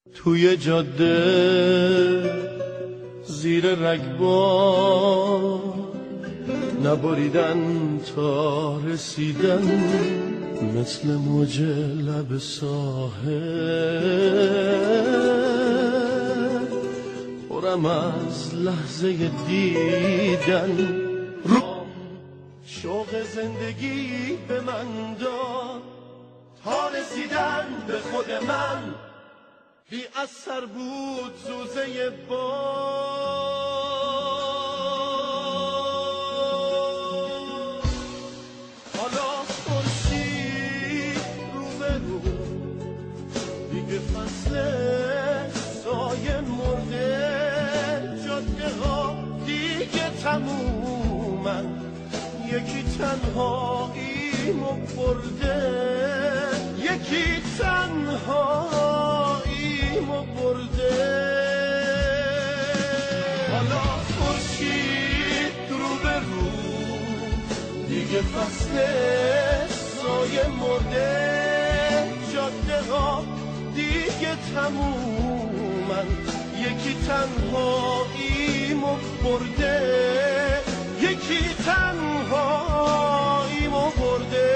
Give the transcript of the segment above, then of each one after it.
توی جاده زیر رگبار نبریدن تا رسیدن مثل موج لب ساحل پرم از لحظه دیدن رو شوق زندگی به من داد تا رسیدن به خود من بی اثر بود سوزه باد حالا خورشید رو به رو دیگه فصل سایه مرده جاده ها دیگه تمومن یکی تنهاییمو برده یکی تنهاییمو برده حالا خورشید رو به رو دیگه فصل سایه مرده جاده ها دیگه تمومن یکی تنهاییمو برده یکی تنهاییمو برده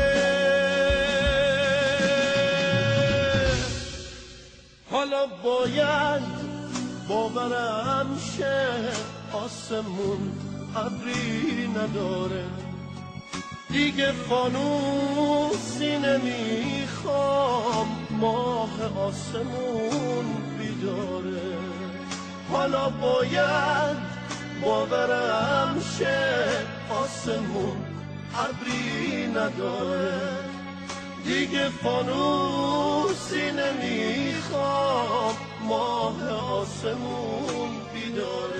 حالا باید باورم شه آسمون ابری نداره دیگه فانوسی نمیخوام ماه آسمون بیداره حالا باید باورم شه آسمون ابری نداره دیگه فانوسی نمیخوام ماه آسمون بیداره